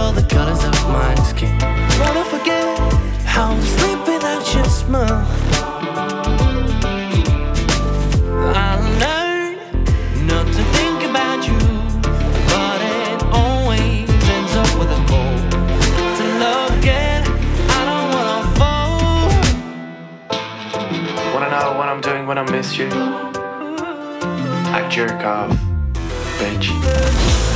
all the colors of my skin. Wanna forget how to sleep without your smile. I learned not to think about you, but it always ends up with a goal. To love again, I don't wanna fall. Wanna know what I'm doing when I miss you? I jerk off, bitch.